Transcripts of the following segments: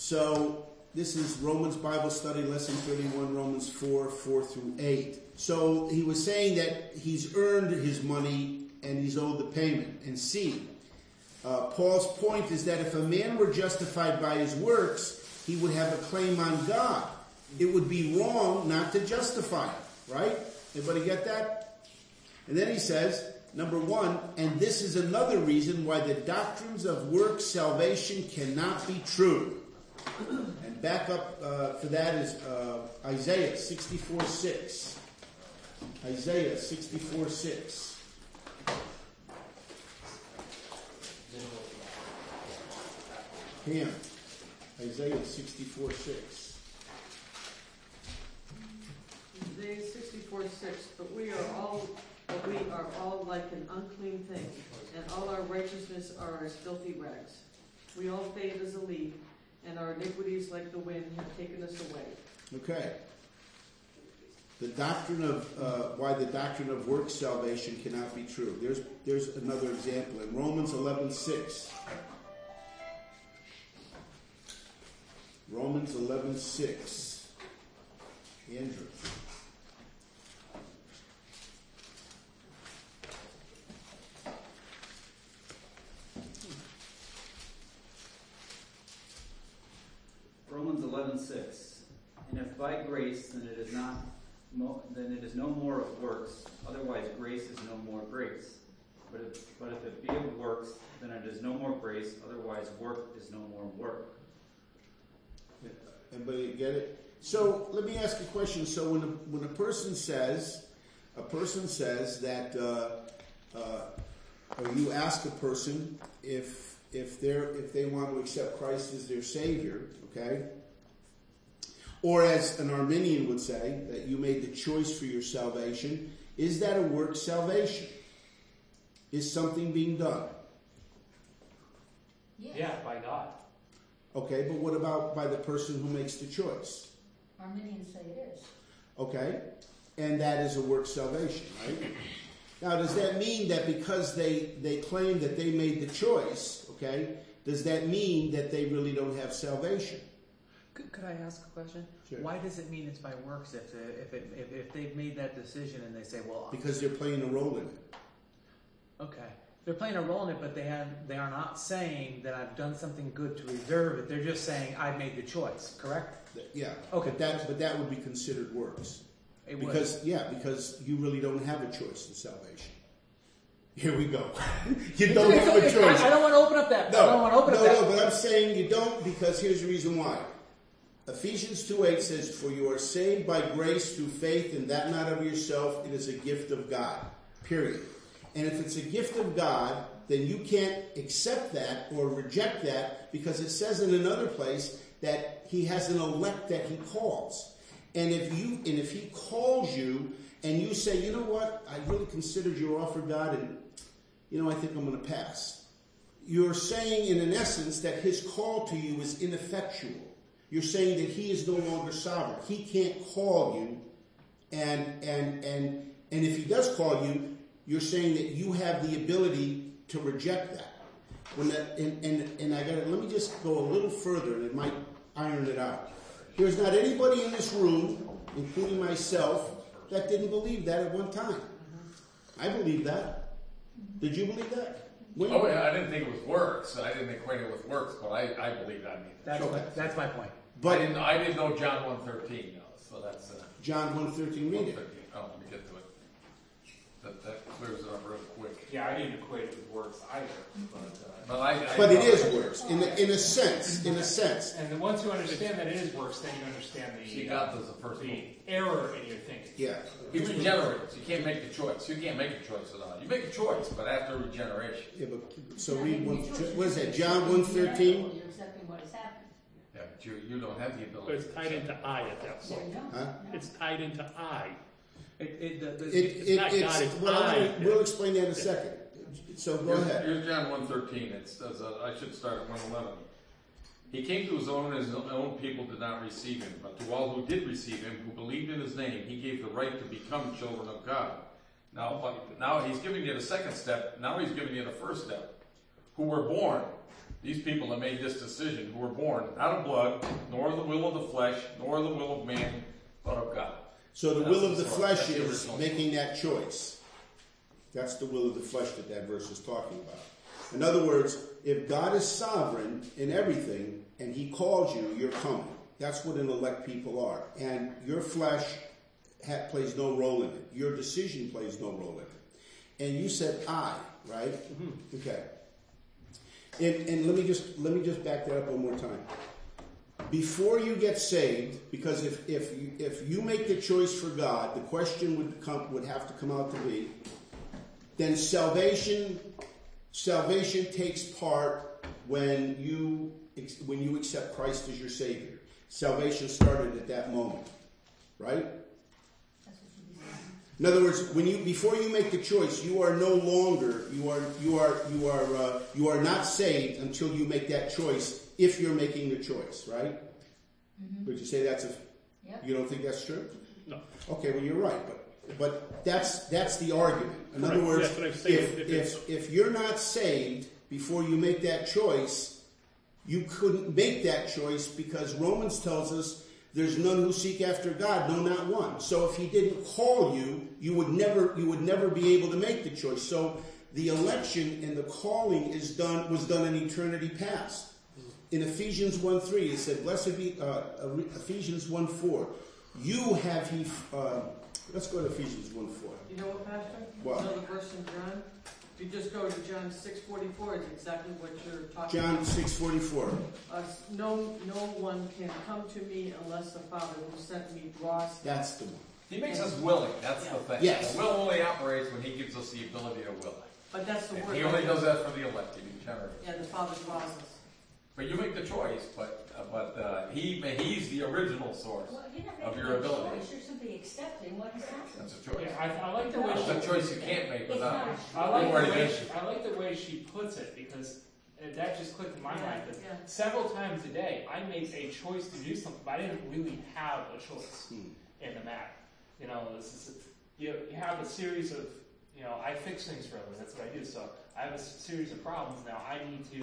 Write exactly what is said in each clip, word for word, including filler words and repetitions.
So this is Romans Bible Study, Lesson thirty-one, Romans four, four through eight. So he was saying that he's earned his money and he's owed the payment. And C, uh, Paul's point is that if a man were justified by his works, he would have a claim on God. It would be wrong not to justify him, right? Everybody get that? And then he says, number one, and this is another reason why the doctrines of works salvation cannot be true. And back up uh, for that is uh, Isaiah sixty-four six. Isaiah sixty-four six. Pam, Isaiah sixty-four six. Isaiah sixty-four six, but we are all but we are all like an unclean thing, and all our righteousness are as filthy rags. We all fade as a leaf, and our iniquities like the wind have taken us away. Okay. The doctrine of uh, why the doctrine of works salvation cannot be true. There's there's another example in Romans eleven six. Romans eleven six. Andrew. Romans eleven six. And if by grace, then it is not, mo- then it is no more of works. Otherwise, grace is no more grace. But if, but if it be of works, then it is no more grace. Otherwise, work is no more work. Everybody get it? So let me ask a question. So when a, when a person says, a person says that, uh, uh, or you ask a person if if they're if they want to accept Christ as their Savior, okay? Or as an Arminian would say, that you made the choice for your salvation, is that a work salvation? Is something being done? Yes. Yeah, by God. Okay, but what about by the person who makes the choice? Arminians say it is. Okay, and that is a work salvation, right? Now, does that mean that because they, they claim that they made the choice, okay, does that mean that they really don't have salvation? Could, could I ask a question? Sure. Why does it mean it's by works if the, if, it, if if they've made that decision and they say, well, Because they're playing a role in it. okay, they're playing a role in it, but they have they are not saying that I've done something good to deserve it. They're just saying I've made the choice. Correct? Yeah. Okay. But that but that would be considered works. It would. Because yeah, because you really don't have a choice in salvation. Here we go. you don't have a choice. I, I don't want to open up that. No, I don't want to open no, up that. no, but I'm saying you don't because here's the reason why. Ephesians two eight says, "For you are saved by grace through faith, and that not of yourself, it is a gift of God." Period. And if it's a gift of God, then you can't accept that or reject that because it says in another place that he has an elect that he calls. And if you and if he calls you and you say, you know what, I really considered your offer, God, and you know, I think I'm going to pass. You're saying in an essence that his call to you is ineffectual. You're saying that he is no longer sovereign. He can't call you, and and and and if he does call you, you're saying that you have the ability to reject that. When that and and, and I got let me just go a little further, and it might iron it out. There's not anybody in this room, including myself, that didn't believe that at one time. I believe that. Did you believe that? When Oh, yeah, I didn't think it was works. I didn't equate it with works, but I, I believe that. I mean, That's Okay. my, that's my point. but I didn't, I didn't know John one thirteen, though, so that's uh, John one thirteen, read it. one thirteen. Oh, let me get to it. That, that clears it up real quick. Yeah, I didn't equate it with works either. But, uh, But, I, I, But it is works, in a, in a sense, in a sense. and then once you understand that it is works, then you understand See, the, God uh, does the first the one. error in your thinking. Yeah. He regenerates. You can't make the choice. You can't make a choice at all. You make a choice, but after regeneration. Yeah, but, so read one, what is that, John one thirteen? You're accepting what has happened. Yeah, but you, you don't have the But ability. it's tied into I at that There point. you go. Huh? No. It's tied into I. It, it, the, the, It, It's it, not it's, God, it's well, I'm I. gonna- we'll explain that in a second. So go Here's, ahead. here's John one thirteen. It says, uh, I should start at one eleven. He came to his own, and his own people did not receive him. But to all who did receive him, who believed in his name, he gave the right to become children of God. Now, but now he's giving you the second step. Now he's giving you the first step. Who were born These people that made this decision, who were born not of blood, nor the will of the flesh, nor the will of man, but of God. So the That's will of the the source. flesh That's the is original making that choice. That's the will of the flesh that that verse is talking about. In other words, if God is sovereign in everything and he calls you, you're coming. That's what an elect people are. And your flesh ha- plays no role in it. Your decision plays no role in it. And you said I, right? Mm-hmm. Okay. And, and let me just let me just back that up one more time. Before you get saved, because if if you, if you make the choice for God, the question would come would have to come out to be, then salvation salvation takes part when you when you accept Christ as your Savior. Salvation started at that moment, right? In other words, when you before you make the choice, you are no longer you are you are you are uh, you are not saved until you make that choice. If you're making the choice, right? Mm-hmm. Would you say that's a? Yep. You don't think that's true? No. Okay, well you're right, but but that's that's the argument. In other Correct. words, That's what I'm saying. if If if it's- if you're not saved before you make that choice, you couldn't make that choice because Romans tells us there's none who seek after God, no, not one. So if he didn't call you, you would never you would never be able to make the choice. So the election and the calling is done was done in eternity past. In Ephesians one three, it said, "Blessed be uh, Ephesians one four. You have he." Uh, let's go to Ephesians one four. You know what, Pastor? What? Another verse in John. If you just go to John six forty four, it's exactly what you're talking John about. six forty four. Uh, no, no one can come to me unless the Father who sent me draws him. That's the one. He makes us willing. That's the thing. Yes. The will only operates when he gives us the ability to will. But that's the And word. he only does that for the elected in general. Yeah, the Father draws us. But you make the choice. But uh, but uh, he he's the original source Well, you're not of making your a ability. choice, you're simply accepting what has happened. That's a choice. Yeah, I, I like the way It's she, a choice you can't make It's without. not. I like Don't worry, the way Vince. she, I like the way she puts it because uh, that just clicked in my Yeah, mind. 'Cause yeah. several times a day, I make a choice to do something, but I didn't really have a choice Hmm. in the matter. You know, this is, you, you have a series of, you know, I fix things for others. That's what I do. So I have a s- series of problems now. I need to.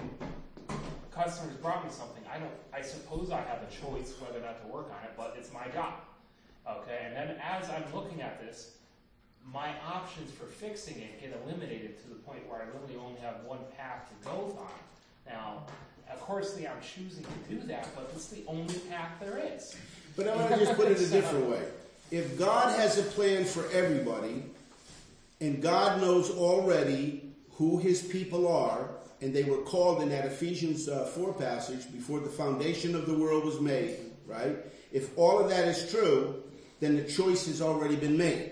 A customer's brought me something. I don't. I suppose I have a choice whether or not to work on it, but it's my job. Okay, and then as I'm looking at this, my options for fixing it get eliminated to the point where I really only have one path to go on. Now, of course, I'm choosing to do that, but it's the only path there is. But I want to just put it a different way. If God has a plan for everybody, and God knows already who his people are, and they were called in that Ephesians uh, four passage before the foundation of the world was made, right? If all of that is true, then the choice has already been made.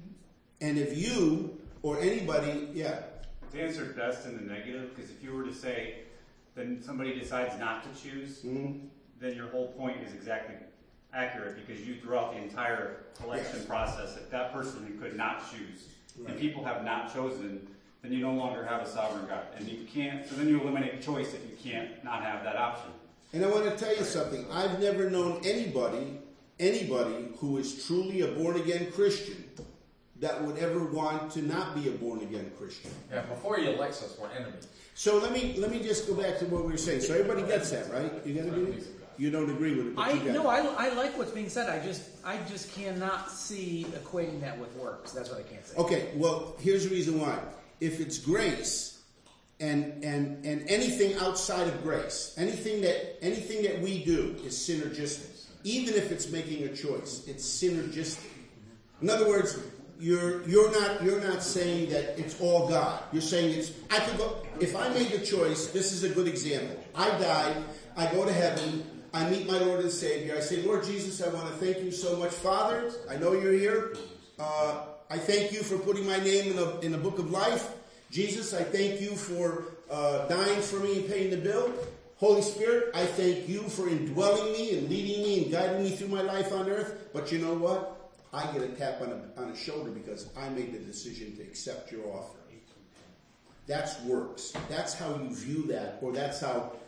And if you or anybody, yeah, It's answered best in the negative, because if you were to say, then somebody decides not to choose, mm-hmm. then your whole point is exactly accurate, because you throughout the entire election Yes. process, if that person who could not choose, Right. and people have not chosen, then you no longer have a sovereign God. And you can't, so then you eliminate choice if you can't not have that option. And I want to tell you something. I've never known anybody, anybody who is truly a born-again Christian that would ever want to not be a born-again Christian. Yeah, before he elects us, we're enemies. So let me let me just go back to what we were saying. So everybody gets that, right? You got to do it? You don't agree with it, but I you got no, it. I, I like what's being said. I just I just cannot see equating that with works. That's what I can't say. Okay, well, here's the reason why. If it's grace and and and anything outside of grace, anything that anything that we do is synergistic. Even if it's making a choice, it's synergistic. In other words, you're you're not you're not saying that it's all God. You're saying it's I could go if I made the choice, this is a good example. I die, I go to heaven, I meet my Lord and Savior. I say, Lord Jesus, I want to thank you so much, Father. I know you're here. Uh, I thank you for putting my name in the in the book of life. Jesus, I thank you for uh, dying for me and paying the bill. Holy Spirit, I thank you for indwelling me and leading me and guiding me through my life on earth. But you know what? I get a tap on a, on a shoulder because I made the decision to accept your offer. That's works. That's how you view that, or that's how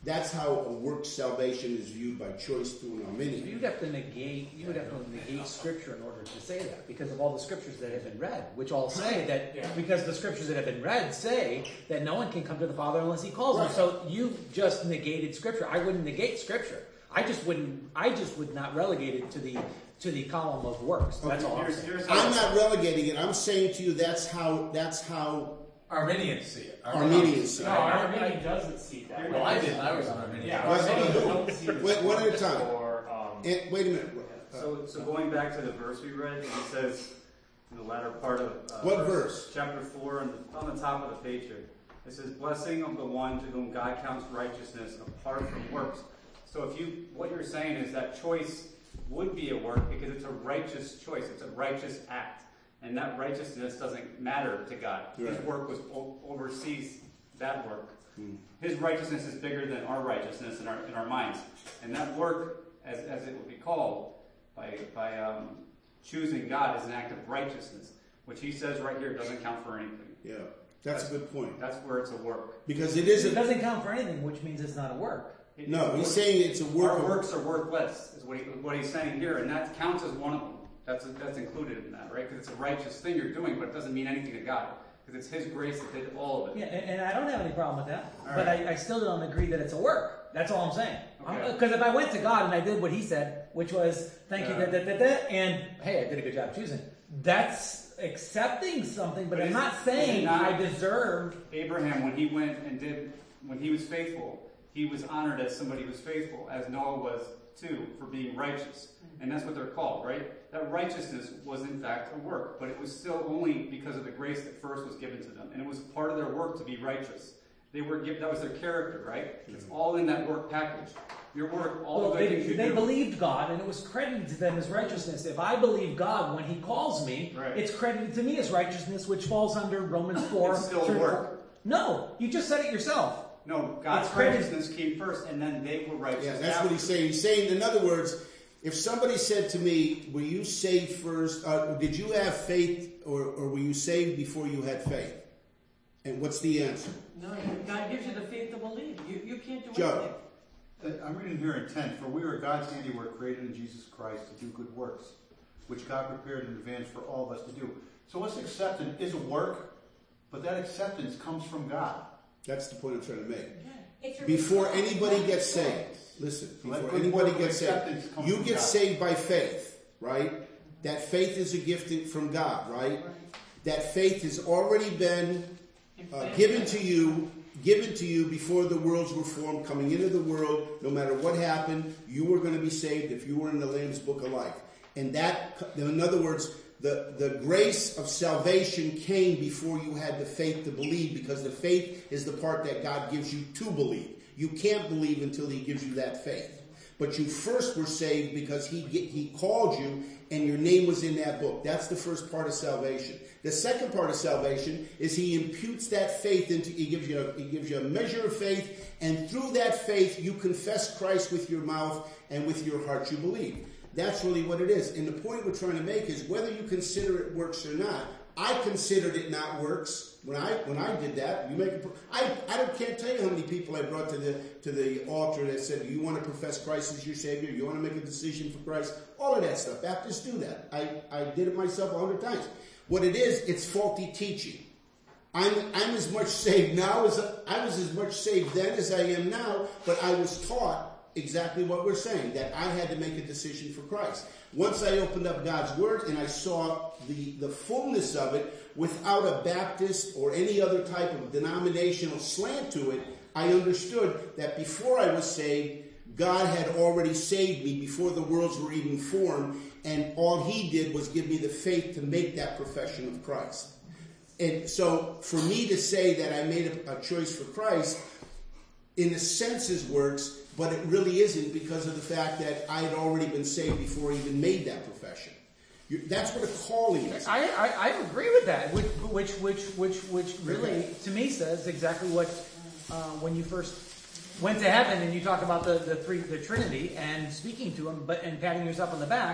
That's how a work salvation is viewed by choice through an Arminian. You'd have to negate. You would have to negate Scripture in order to say that, because of all the Scriptures that have been read, which all say that Yeah. because the Scriptures that have been read say that no one can come to the Father unless He calls them. Right. So you just negated Scripture. I wouldn't negate Scripture. I just wouldn't. I just would not relegate it to the to the column of works. That's all I'm Here's, saying. here's how I'm not relegating it. I'm saying to you that's how that's how Arminians see it. Armenians see No, it. Arminian doesn't see that. Well, I didn't. I was an Arminian. Yeah, Well, Arminians who? don't see this Wait, one at a time. Or, um, And, wait a minute. Uh, So, so going back to the verse we read, it says in the latter part of uh, What verse? Chapter four, and on the top of the page here, it says, "Blessing of the one to whom God counts righteousness apart from works." So, if you, what you're saying is that choice would be a work because it's a righteous choice. It's a righteous act, and that righteousness doesn't matter to God. His Right. work was o- oversees that work. Hmm. His righteousness is bigger than our righteousness in our in our minds, and that work, as as it would be called, by by um, choosing God, is an act of righteousness, which He says right here doesn't count for anything. Yeah, that's a good point. That's where it's a work. Because it It isn't. doesn't count for anything, which means it's not a work. It- No, it's he's work. saying it's a work Our of works are worthless, is what, he, what he's saying here, and that counts as one of them. That's that's included in that, right? Because it's a righteous thing you're doing, but it doesn't mean anything to God, because it's His grace that did all of it. Yeah, and, and I don't have any problem with that. All But right. I, I still don't agree that it's a work. That's all I'm saying. Okay. Because if I went to God and I did what He said, which was, thank you, Yeah. da, da, da, da, and hey, I did a good job choosing, that's accepting something, but, But I'm is- not is it saying not- I deserve. Abraham, when he went and did, when he was faithful, he was honored as somebody who was faithful, as Noah was too, for being righteous. And that's what they're called, right? That righteousness was in fact a work, but it was still only because of the grace that first was given to them. And it was part of their work to be righteous. They were given, that was their character, right? It's all in that work package. Your work, all Well, the good they, things you they do. believed God, and it was credited to them as righteousness. If I believe God when He calls me, Right. it's credited to me as righteousness, which falls under Romans four. It's still three, work. four. No, you just said it yourself. No, God's It's credited- righteousness came first, and then they were righteous. Yeah, that's after. what he's saying. He's saying, in other words, if somebody said to me, were you saved first, uh, did you have faith, or, or were you saved before you had faith? And what's the answer? No, God gives you the faith to believe. You, you can't do Joe. anything. Uh, I'm reading here in ten. For we are God's handiwork, created in Jesus Christ to do good works, which God prepared in advance for all of us to do. So this acceptance is a work, but that acceptance comes from God. That's the point I'm trying to make. It's a Before response, anybody not gets a choice. saved, listen, Let before good anybody work gets acceptance saved, come you from get God. saved by faith, right? That faith is a gift from God, right? That faith has already been uh, given to you, given to you before the worlds were formed, coming into the world. No matter what happened, you were going to be saved if you were in the Lamb's Book of Life. And that, in other words, the, the grace of salvation came before you had the faith to believe, because the faith is the part that God gives you to believe. You can't believe until He gives you that faith. But you first were saved because He He called you and your name was in that book. That's the first part of salvation. The second part of salvation is He imputes that faith into, He gives you a, He gives you a measure of faith, and through that faith you confess Christ with your mouth, and with your heart you believe. That's really what it is. And the point we're trying to make is whether you consider it works or not. I considered it not works when I when I did that. You make a, I I don't, can't tell you how many people I brought to the to the altar that said, "You want to profess Christ as your Savior? You want to make a decision for Christ?" All of that stuff. Baptists do that. I, I did it myself a hundred times. What it is, it's faulty teaching. I'm I'm as much saved now as I was as much saved then as I am now, but I was taught exactly what we're saying, that I had to make a decision for Christ. Once I opened up God's Word and I saw the, the fullness of it without a Baptist or any other type of denominational slant to it, I understood that before I was saved, God had already saved me before the worlds were even formed, and all He did was give me the faith to make that profession of Christ. And so for me to say that I made a, a choice for Christ, in a sense, is works, but it really isn't, because of the fact that I had already been saved before I even made that profession. You, that's what a calling is. I, I, I agree with that, which which which which which really to me says exactly what uh, when you first went to heaven and you talk about the, the three the Trinity and speaking to Him, but and patting yourself on the back.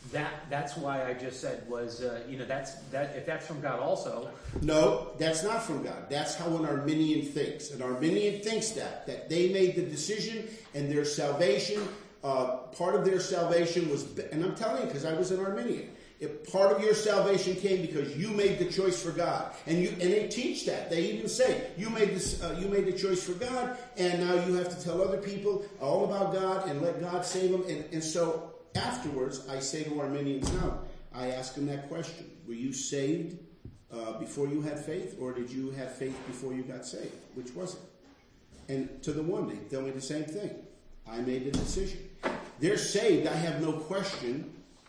That that's why I just said was uh, you know that's that if that's from God also. No, that's not from God. That's how an Arminian thinks. An Arminian thinks that that they made the decision and their salvation. Uh, part of their salvation was, and I'm telling you because I was an Arminian. If part of your salvation came because you made the choice for God, and you and they teach that. They even say you made this, uh, you made the choice for God, and now you have to tell other people all about God and let God save them. And, and so afterwards, I say to Arminians now, I ask them that question: were you saved uh, before you had faith, or did you have faith before you got saved? Which was it? And to the one, they tell me the same thing. I made the decision. They're saved. I have no question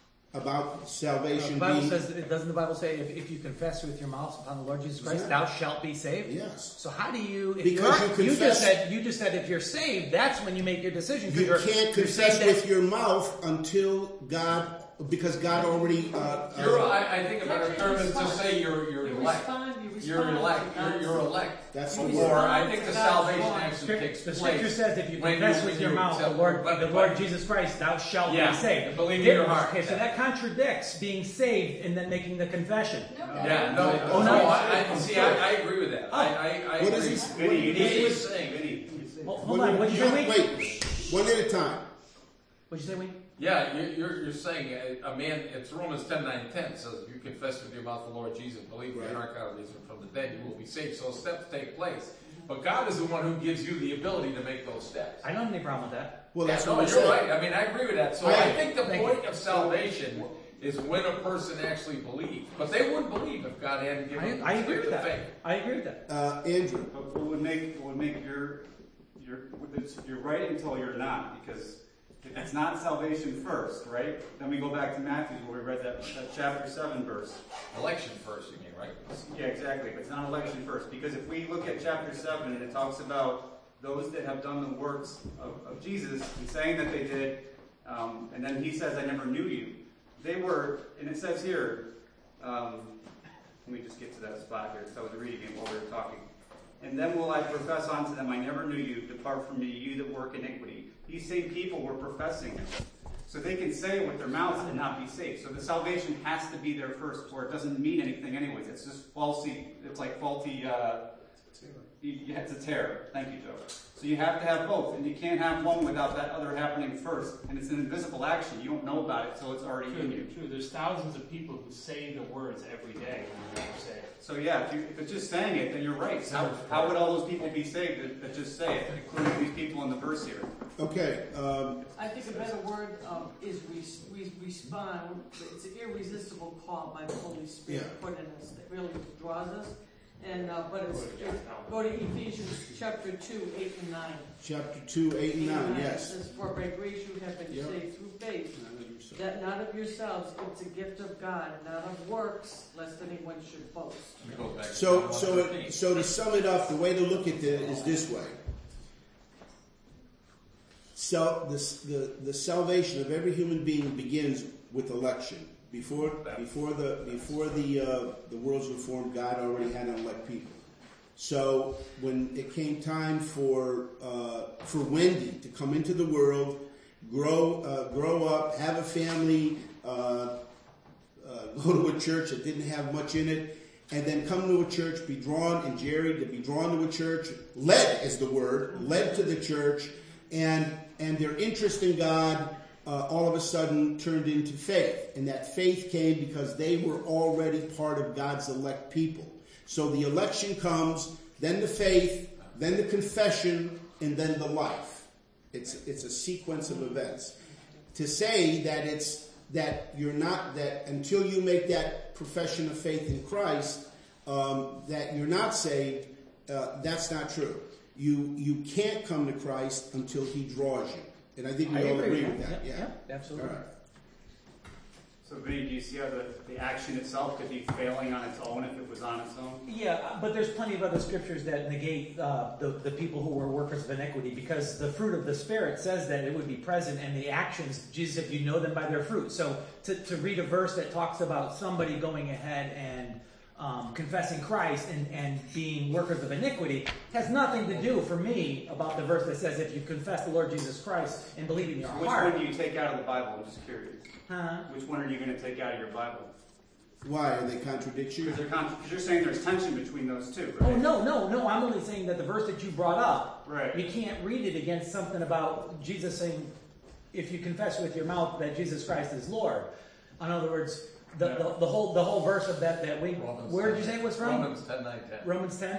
about salvation. The Bible being, says, doesn't the Bible say, if, if you confess with your mouth upon the Lord Jesus Christ, Exactly. thou shalt be saved? Yes. So how do you? If Because you're, you you confess- just said you just said if you're saved, that's when you make your decision. 'cause You you're- can't you're confess saved with that- your mouth until God, because God already. Uh, You're, uh, I, I think a better term is to say you're, you're You elect. respond, you respond. You're elect, to you're, God's- you're elect. That's You the Or word. I think the God's salvation law. actually takes The place. scripture says if you when confess you- with your you mouth the accept- Lord, but- the but- Lord Jesus Christ, thou shalt Yeah, be saved. believe in your Difference. heart. Okay, so that contradicts being saved and then making the confession. Yeah, no, Oh, no, no. I, I, see, I, I agree with that. I, I, I What agree. is he- Vinny, you He need is saying, Vinny. Hold, hold on, what did you say, Wayne? Wait, one at a time. What did you say, Wayne? yeah, you're, you're, you're saying a, a man, it's Romans ten, nine, ten says, if you confess with your mouth the Lord Jesus, believe in your heart God raised him from the dead, you will be saved. So steps take place. But God is the one who gives you the ability to make those steps. I don't have any problem with that. Well, Yeah, that's no, what I'm you're saying. right. I mean, I agree with that. So I- I, think the Thank point you. of salvation is when a person actually believes. But they wouldn't believe if God hadn't given I, them I the agree spirit with of that. faith. I agree with that. Uh, Andrew. But what would make what would make your your it's, you're right until you're not, because if it's not salvation first, right? Then we go back to Matthew where we read that, that chapter seven verse. Election first, you mean, right? Yeah, exactly. But it's not election first, because if we look at chapter seven and it talks about those that have done the works of, of Jesus and saying that they did, um, and then he says, "I never knew you." They were, and it says here. Um, let me just get to that spot here, because I was reading it while we were talking. And then will I profess unto them, I never knew you, depart from me, you that work iniquity. These same people were professing it. So they can say it with their mouths and not be saved. So the salvation has to be there first, or it doesn't mean anything anyways. It's just faulty, it's like faulty, uh, you, you have to terror. Thank you, Joe. So you have to have both, and you can't have one without that other happening first. And it's an invisible action. You don't know about it, so it's already in you. True, true. There's thousands of people who say the words every day and never say it. So yeah, if, you, if it's just saying it, then you're right. How, how would all those people be saved that, that just say it, including these people in the verse here? Okay. Um, I think a better word um, is res- we respond. It's an irresistible call by the Holy Spirit Yeah. put in us that really draws us. And uh, but it's, it's go to Ephesians chapter two, eight and nine. chapter two, eight and nine. It Yes. says, "For by grace you have been Yep. saved through faith, that not of yourselves, it's a gift of God, not of works, lest anyone should boast." Let me go back to So, John so, one thirteen. it, so to sum it up, the way to look at it is this way. So the, the, the salvation of every human being begins with election. Before, before the before the uh, the worlds were formed, God already had to elect people. So when it came time for uh, for Wendy to come into the world, grow uh, grow up, have a family, uh, uh, go to a church that didn't have much in it, and then come to a church, be drawn, and Jerry to be drawn to a church, led is the word, led to the church, and and their interest in God uh, all of a sudden turned into faith. And that faith came because they were already part of God's elect people. So the election comes, then the faith, then the confession, and then the life. It's it's a sequence of events. To say that it's that you're not that until you make that profession of faith in Christ, um, that you're not saved, uh, that's not true. You you can't come to Christ until He draws you, and I think we I all agree agree with with that. that. Yeah, Yeah, yeah, absolutely. All right. So Vinny, do you see how the, the action itself could be failing on its own if it was on its own? Yeah, but there's plenty of other scriptures that negate uh, the, the people who were workers of iniquity, because the fruit of the Spirit says that it would be present, and the actions, Jesus said, you know them by their fruit. So to, to read a verse that talks about somebody going ahead and um, confessing Christ and, and being workers of iniquity has nothing to do for me about the verse that says if you confess the Lord Jesus Christ and believe in your Which heart. one do you take out of the Bible? I'm just curious. Huh? Which one are you going to take out of your Bible? Why? Are they contradictory? Because con- you're saying there's tension between those two, right? Oh, no, no, no. I'm only saying that the verse that you brought up, Right. you can't read it against something about Jesus saying, if you confess with your mouth that Jesus Christ is Lord. In other words, the, Yeah. the, the whole the whole verse of that, that we, Romans where did ten. you say it was from? Romans ten, nine, ten. Romans ten.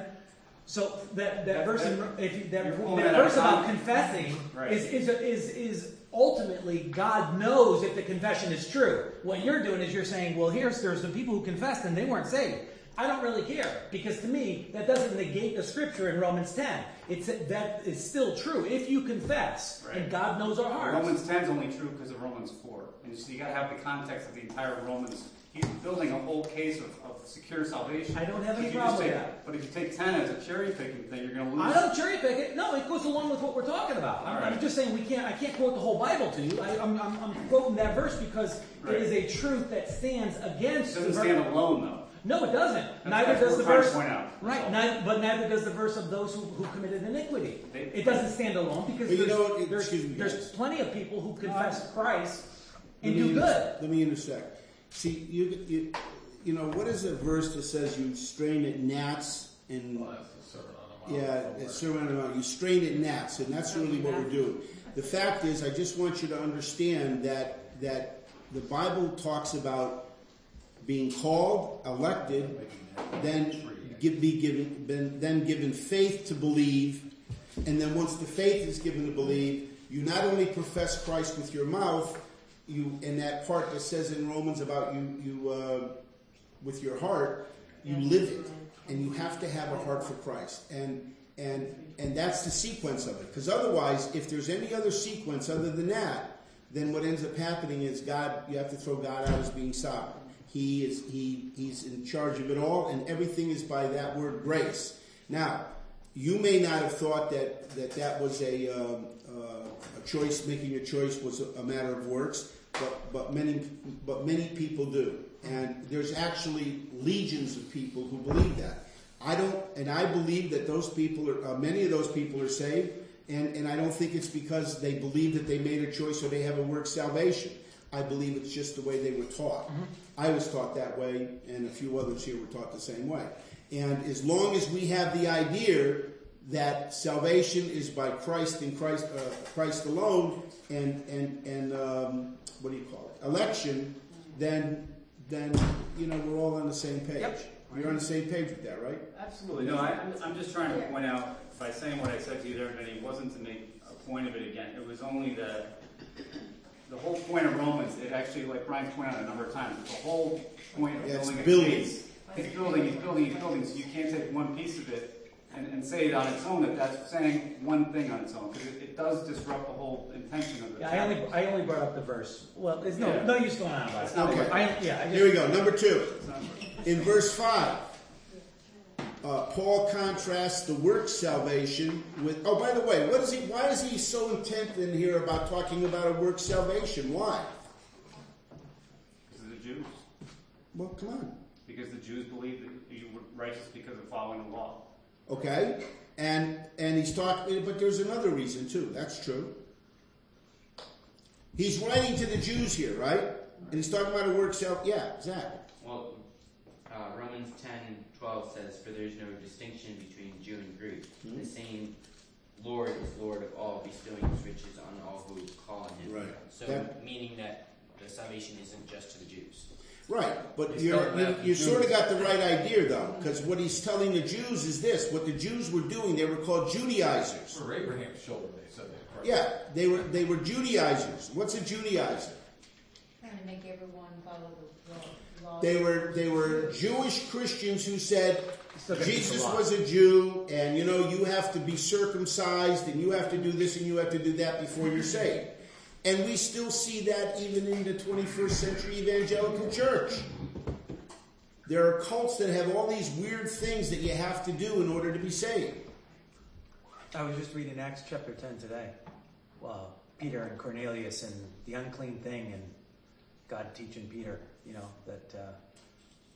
So that, that That- verse, in, that- if you, that, you're that pulling that out of verse about context. confessing Right. is, is, is, is ultimately God knows if the confession is true. What you're doing is you're saying, well, here's there's some people who confessed and they weren't saved. I don't really care, because to me, that doesn't negate the scripture in Romans ten. It's that is still true. If you confess, Right. and God knows our hearts. Romans ten is only true because of Romans four. And so you got to have the context of the entire Romans. He's building a whole case of, of secure salvation. I don't have any If you problem just with take- that. But if you take ten as a cherry picking thing, you're going to lose. I don't cherry pick it. No, it goes along with what we're talking about. I'm, All right. I'm just saying we can't. I can't quote the whole Bible to you. I, I'm, I'm, I'm quoting that verse because Right. it is a truth that stands It against. doesn't the ver- stand alone, though. No, it doesn't. That's- neither that's does what the we're trying to verse. point out. That's Right. all. Neither, but neither does the verse of those who, who committed iniquity. They- it doesn't stand alone because But you there's, know, there's, excuse me, there's guys. plenty of people who confess Christ and Let me do inter- good. Let me intersect. See, you, you, you know, what is a verse that says you strain at gnats and Well, that's the Sermon on the Mount. yeah, Somewhere. it's Sermon on the Mount. You strain at gnats, and that's really what we're doing. The fact is, I just want you to understand that that the Bible talks about being called, elected, then give, be given, been, then given faith to believe, and then once the faith is given to believe, you not only profess Christ with your mouth, you in that part that says in Romans about you, you uh, with your heart, you live it, and you have to have a heart for Christ, and and and that's the sequence of it. Because otherwise, if there's any other sequence other than that, then what ends up happening is God. You have to throw God out as being sovereign. He is he he's in charge of it all, and everything is by that word grace. Now, you may not have thought that that that was a um, uh, a choice. Making a choice was a, a matter of works, but but many but many people do, and there's actually legions of people who believe that. I don't, and I believe that those people are uh, many of those people are saved, and and I don't think it's because they believe that they made a choice or they have a work salvation. I believe it's just the way they were taught. Mm-hmm. I was taught that way, and a few others here were taught the same way. And as long as we have the idea that salvation is by Christ and Christ, uh, Christ alone, and and and um, what do you call it, election, then then you know we're all on the same page. Yep. You're on the same page with that, right? Absolutely. No, I, I'm, I'm just trying to point out, by saying what I said to you there, Vinny, wasn't to make a point of it again. It was only that the whole point of Romans, it actually, like Brian's pointed out a number of times, the whole point of Yeah, it's building a building. case, he's building, he's building, he's building, so you can't take one piece of it and, and say it on its own, that that's saying one thing on its own, because it, it does disrupt the whole intention of it. Yeah, I only I only brought up the verse. Well, there's no Yeah. no use going on about it. It's not Okay. I, yeah, I just, Here we go. Number two. It's not- In verse five, uh, Paul contrasts the work salvation with. Oh, by the way, what is he? Why is he so intent in here about talking about a work salvation? Why? Because of the Jews. Well, come on. Because the Jews believed that you were righteous because of following the law. Okay, and and he's talking, but there's another reason too. That's true. He's writing to the Jews here, right? And he's talking about a work self. Yeah, Zach. Well, uh, Romans ten twelve says, "For there is no distinction between Jew and Greek. Mm-hmm. The same Lord is Lord of all, bestowing His riches on all who call on Him." Right. So, That- meaning that the salvation isn't just to the Jews. Right, but He's you're, talking you, about the you sort of Jews. got the right idea, though, because what he's telling the Jews is this: what the Jews were doing, they were called Judaizers. For Abraham's children, they said that. Correct? Yeah, they were they were Judaizers. What's a Judaizer? Trying to make everyone follow the law. They were they were Jewish Christians who said Still gotta keep Jesus the law. was a Jew, and you know you have to be circumcised, and you have to do this, and you have to do that before you're saved. And we still see that even in the twenty-first century evangelical church. There are cults that have all these weird things that you have to do in order to be saved. I was just reading Acts chapter ten today. Well, Peter and Cornelius and the unclean thing, and God teaching Peter, you know, that uh,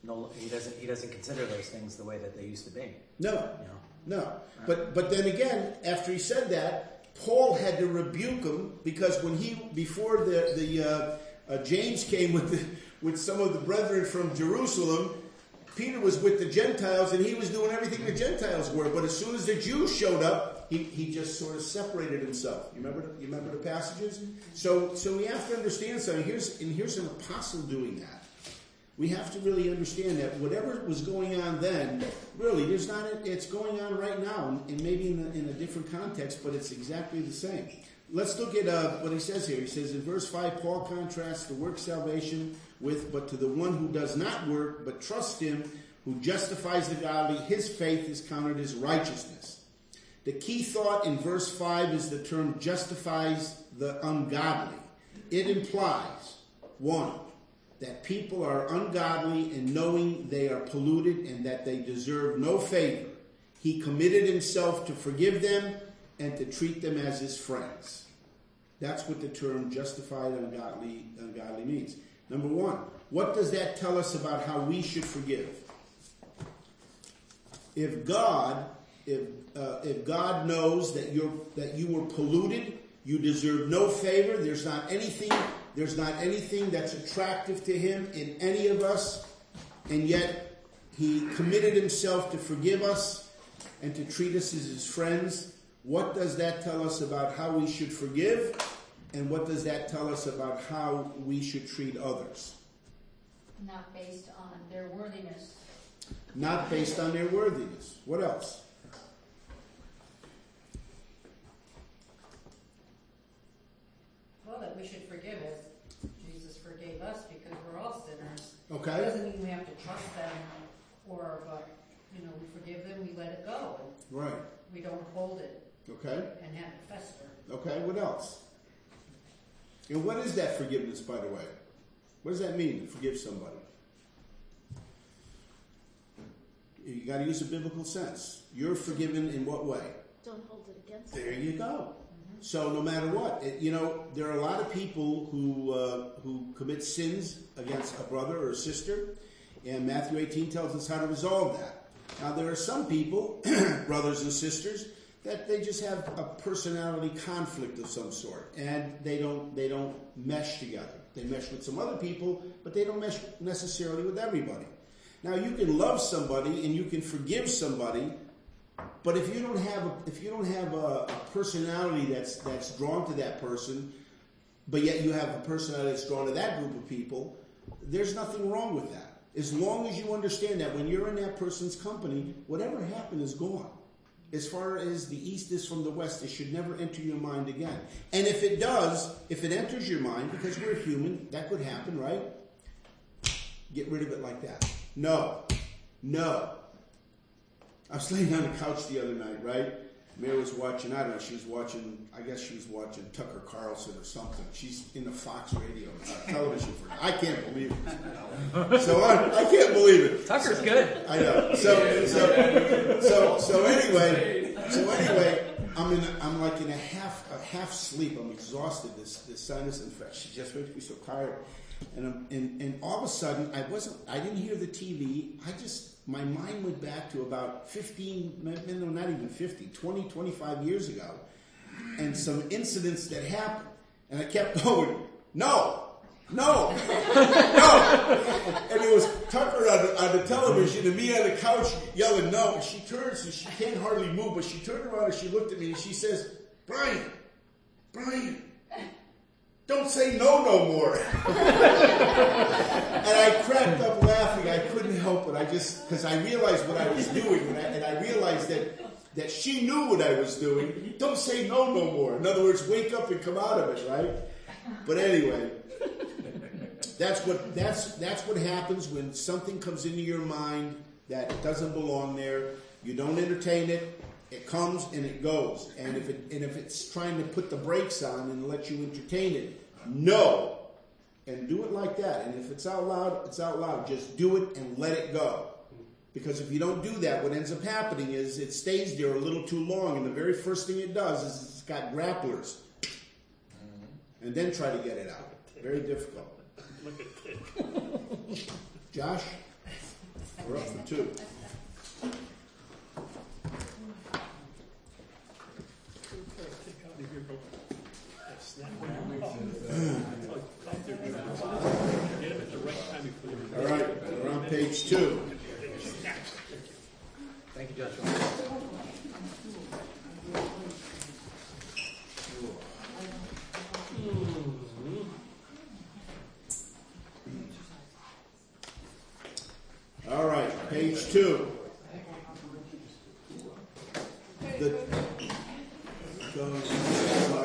no, he doesn't he doesn't consider those things the way that they used to be. No, You know? no. But but then again, after he said that, Paul had to rebuke him because when he before the the uh, uh, James came with the, with some of the brethren from Jerusalem, Peter was with the Gentiles and he was doing everything the Gentiles were. But as soon as the Jews showed up, he, he just sort of separated himself. You remember you remember the passages? So so we have to understand something. Here's and here's an apostle doing that. We have to really understand that whatever was going on then, really, there's not. It's going on right now, and maybe in a, in a different context, but it's exactly the same. Let's look at uh, what he says here. He says in verse five, Paul contrasts the work salvation with, but to the one who does not work, but trusts him who justifies the godly, his faith is counted as righteousness. The key thought in verse five is the term justifies the ungodly. It implies, one, that people are ungodly and knowing they are polluted and that they deserve no favor. He committed himself to forgive them and to treat them as his friends. That's what the term justified ungodly, ungodly means. Number one, what does that tell us about how we should forgive? If God, if uh, if God knows that you're that you were polluted, you deserve no favor, there's not anything There's not anything that's attractive to him in any of us, and yet he committed himself to forgive us and to treat us as his friends. What does that tell us about how we should forgive, and what does that tell us about how we should treat others? Not based on their worthiness. Not based on their worthiness. What else? Well, that we should forgive as Jesus forgave us because we're all sinners. Okay. It doesn't mean we have to trust them or, but, you know, we forgive them, we let it go. And Right. we don't hold it Okay. and have it fester. Okay, what else? And what is that forgiveness, by the way? What does that mean, to forgive somebody? You got to use a biblical sense. You're forgiven in what way? Don't hold it against There them. you go. So no matter what, it, you know, there are a lot of people who uh, who commit sins against a brother or a sister, and Matthew eighteen tells us how to resolve that. Now there are some people, brothers and sisters, that they just have a personality conflict of some sort, and they don't they don't mesh together. They mesh with some other people, but they don't mesh necessarily with everybody. Now you can love somebody and you can forgive somebody. But if you don't have a, if you don't have a, a personality that's that's drawn to that person, but yet you have a personality that's drawn to that group of people, there's nothing wrong with that. As long as you understand that when you're in that person's company, whatever happened is gone. As far as the East is from the West, it should never enter your mind again. And if it does, if it enters your mind, because we're human, that could happen, right? Get rid of it like that. No. No. I was laying on the couch the other night, right? Mary was watching, I don't know, she was watching, I guess she was watching Tucker Carlson or something. She's in the Fox radio uh, television for I can't believe it. So I, I can't believe it. Tucker's so, good. I know. So so so so anyway, so anyway, I'm in I'm like in a half a half sleep. I'm exhausted. This this sinus infection just makes me so tired. And I'm, and and all of a sudden I wasn't I didn't hear the T V. I just my mind went back to about fifteen, no, not even fifty, twenty, twenty-five years ago, and some incidents that happened. And I kept going, no, no, no. And it was Tucker on the, on the television and me on the couch yelling no. And she turns and she can't hardly move, but she turned around and she looked at me and she says, Brian, Brian, don't say no no more. And I cracked up laughing. I couldn't help it. I just, because I realized what I was doing, and I, and I realized that, that she knew what I was doing. Don't say no no more. In other words, wake up and come out of it, right? But anyway, that's what that's that's what happens when something comes into your mind that doesn't belong there. You don't entertain it. It comes and it goes. And if it and if it's trying to put the brakes on and let you entertain it, no. And do it like that. And if it's out loud, it's out loud. Just do it and let it go. Because if you don't do that, what ends up happening is it stays there a little too long. And the very first thing it does is it's got grapplers. And then try to get it out. Very difficult. Josh? We're up for two. All right, we're on page two. Thank you, Joshua. All right, page two. The, go, uh,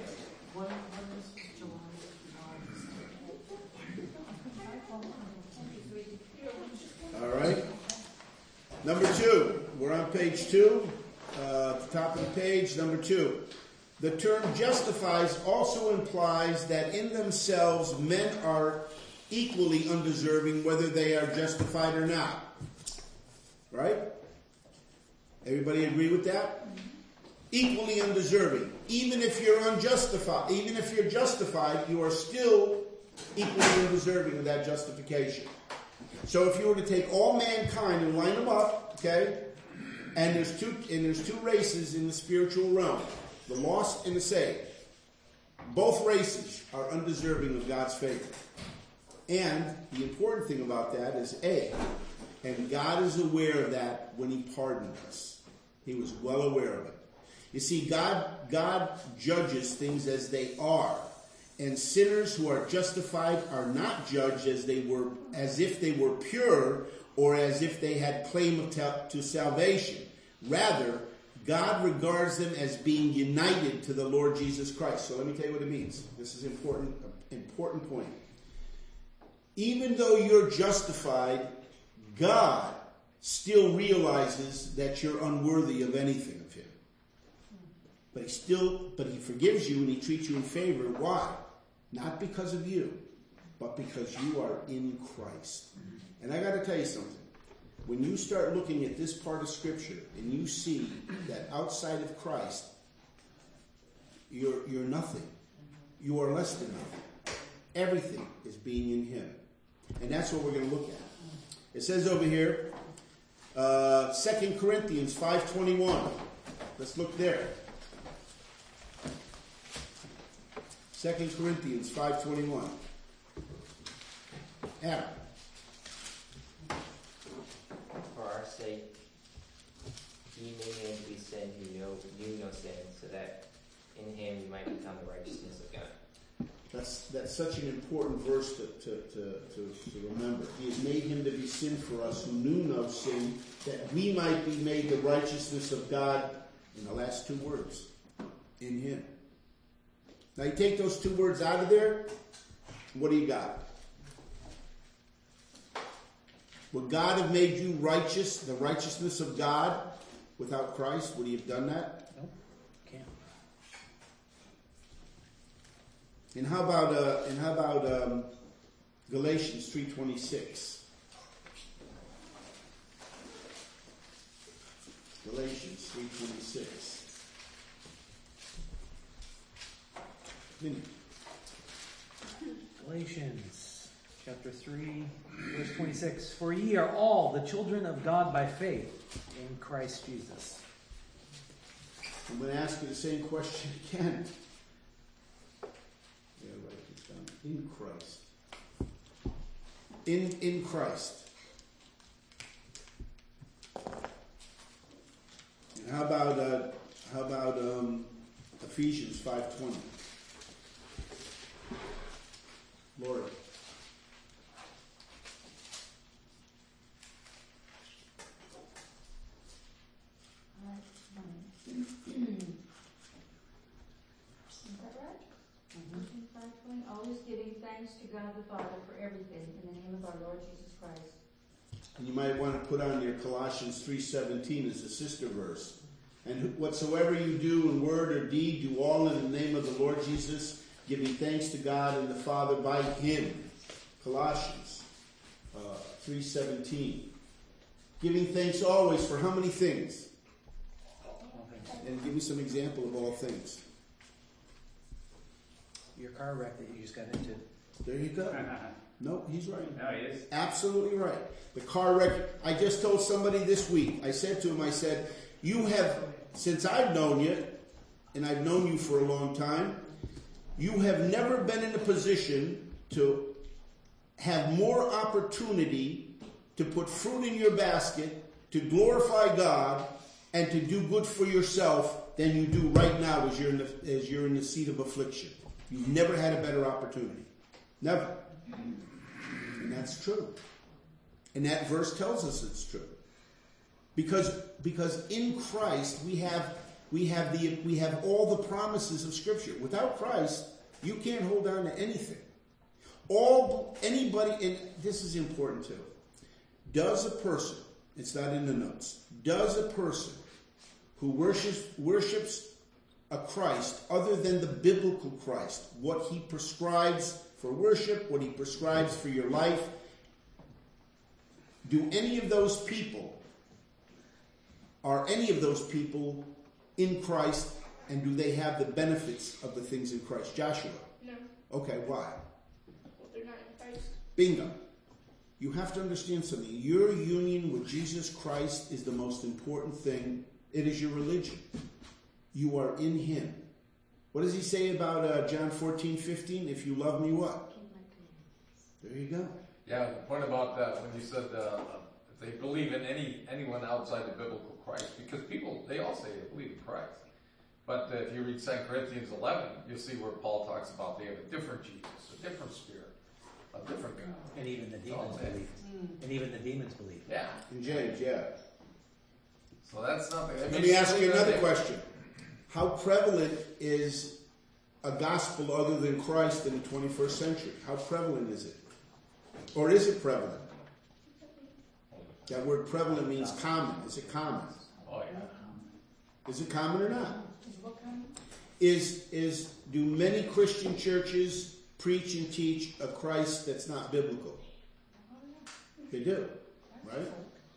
all right. Number two. We're on page two. Uh, at the top of the page, number two. The term justifies also implies that in themselves men are equally undeserving whether they are justified or not. Right? Everybody agree with that? Equally undeserving. Even if you're unjustified, even if you're justified, you are still equally undeserving of that justification. So if you were to take all mankind and line them up, okay, and there's two and there's two races in the spiritual realm, the lost and the saved. Both races are undeserving of God's favor. And the important thing about that is A, and God is aware of that when he pardoned us. He was well aware of it. You see, God, God judges things as they are. And sinners who are justified are not judged as they were, as if they were pure or as if they had claim to salvation. Rather, God regards them as being united to the Lord Jesus Christ. So let me tell you what it means. This is important, important point. Even though you're justified, God still realizes that you're unworthy of anything of him. But he still, but he forgives you and he treats you in favor. Why? Not because of you, but because you are in Christ. And I got to tell you something. When you start looking at this part of Scripture and you see that outside of Christ, you're, you're nothing. You are less than nothing. Everything is being in him. And that's what we're going to look at. It says over here, uh, Second Corinthians five twenty-one. Let's look there. Second Corinthians five twenty-one. Adam. For our sake, he made him to be sin who know, knew no sin, so that in him we might become the righteousness of God. That's that's such an important verse to, to, to, to, to remember. He has made him to be sin for us who knew no sin, that we might be made the righteousness of God, in the last two words, in him. Now you take those two words out of there, what do you got? Would God have made you righteous, the righteousness of God, without Christ? Would he have done that? Nope, can't. And how about uh, and how about um, Galatians three twenty-six? Galatians three twenty-six. Galatians chapter three, verse twenty-six. For ye are all the children of God by faith in Christ Jesus. I'm going to ask you the same question again. Yeah, write this down. In Christ. In in Christ. And how about uh, how about um, Ephesians five twenty? Lord. Always giving thanks to God the Father for everything in the name of our Lord Jesus Christ. And you might want to put on your Colossians three seventeen as a sister verse. And whatsoever you do in word or deed, do all in the name of the Lord Jesus, giving thanks to God and the Father by him. Colossians uh, three seventeen. Giving thanks always for how many things? And give me some example of all things. Your car wreck that you just got into. There you go. No, he's right. No, he is. Absolutely right. The car wreck. I just told somebody this week. I said to him, I said, you have, since I've known you, and I've known you for a long time, you have never been in a position to have more opportunity to put fruit in your basket, to glorify God, and to do good for yourself than you do right now as you're in the, as you're in the seat of affliction. You've never had a better opportunity. Never. And that's true. And that verse tells us it's true. Because, because in Christ we have we have the we have all the promises of Scripture. Without Christ, you can't hold on to anything. All anybody, and this is important too. Does a person, it's not in the notes, does a person who worships worships a Christ other than the biblical Christ, what he prescribes for worship, what he prescribes for your life, do any of those people, are any of those people in Christ, and do they have the benefits of the things in Christ? Joshua? No. Okay, why? Well, they're not in Christ. Bingo. You have to understand something. Your union with Jesus Christ is the most important thing. It is your religion. You are in him. What does he say about uh, John fourteen fifteen? If you love me, what? There you go. Yeah, the point about that, when you said uh, if they believe in any anyone outside the biblical Christ, because people, they all say they believe in Christ. But uh, if you read Second Corinthians eleven, you'll see where Paul talks about they have a different Jesus, a different spirit, a different God. And even the demons Oh, believe. And even the demons believe. Yeah. In James, yeah. So that's nothing. That Let makes me ask you sense. another question. How prevalent is a gospel other than Christ in the twenty-first century? How prevalent is it? Or is it prevalent? That word prevalent means common. Is it common? Oh, yeah. Is it common or not? What kind? Is, is, do many Christian churches preach and teach a Christ that's not biblical? They do, right?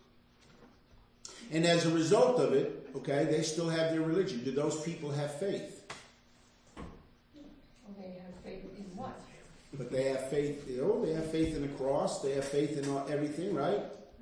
And as a result of it, okay, they still have their religion. Do those people have faith? Well, they have faith in what? But they have faith, you know, they have faith in the cross. They have faith in all, everything, right?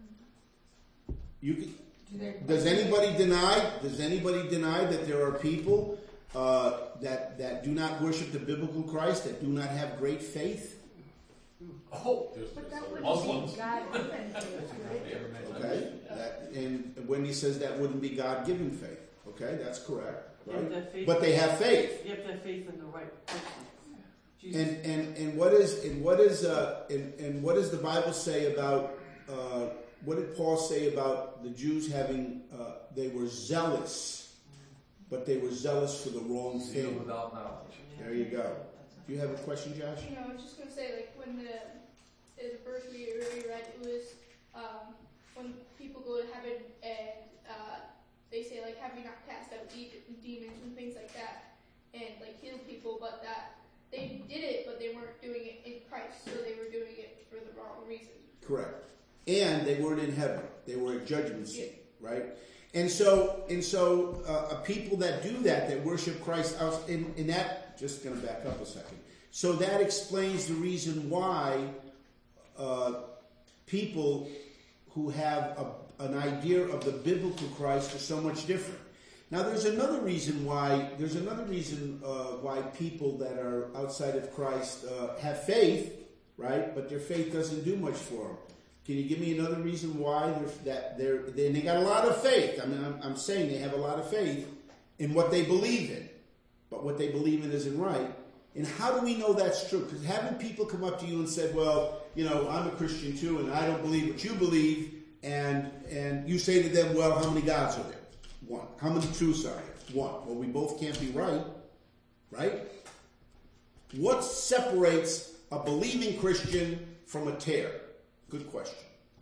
You can, Do they does anybody deny? Does anybody deny that there are people uh, that that do not worship the biblical Christ, that do not have great faith? Oh, there's, But there's that other would Muslims. be God-given faith, right? Okay, that, and Wendy says that wouldn't be God-given faith. Okay, that's correct, You have to have right? faith- But they have faith. You have to have faith in the right person. Jesus. And and and what is and what is uh and, and what does the Bible say about uh, what did Paul say about the Jews having uh, they were zealous, but they were zealous for the wrong Zeal thing. without knowledge. There you go. Do you have a question, Josh? You know, I was just gonna say, like when the the verse we already read, it was um, when people go to heaven and uh, they say like, "Have we not cast out de- demons and things like that, and like healed people?" But that they did it, but they weren't doing it in Christ, so they were doing it for the wrong reason. Correct. And they weren't in heaven; they were at judgment seat, right? And so, and so, uh, people that do that, that worship Christ, out in, in that. Just going to back up a second. So that explains the reason why uh, people who have a, an idea of the biblical Christ are so much different. Now, there's another reason why. There's another reason uh, why people that are outside of Christ uh, have faith, right? But their faith doesn't do much for them. Can you give me another reason why they're, that they're they, they got a lot of faith? I mean, I'm, I'm saying they have a lot of faith in what they believe in, but what they believe in isn't right. And how do we know that's true? Because haven't people come up to you and said, "Well, you know, I'm a Christian too, and I don't believe what you believe," and and you say to them, "Well, how many gods are there? One. How many truths are there? One." Well, we both can't be right, right? What separates a believing Christian from a tare? Good question.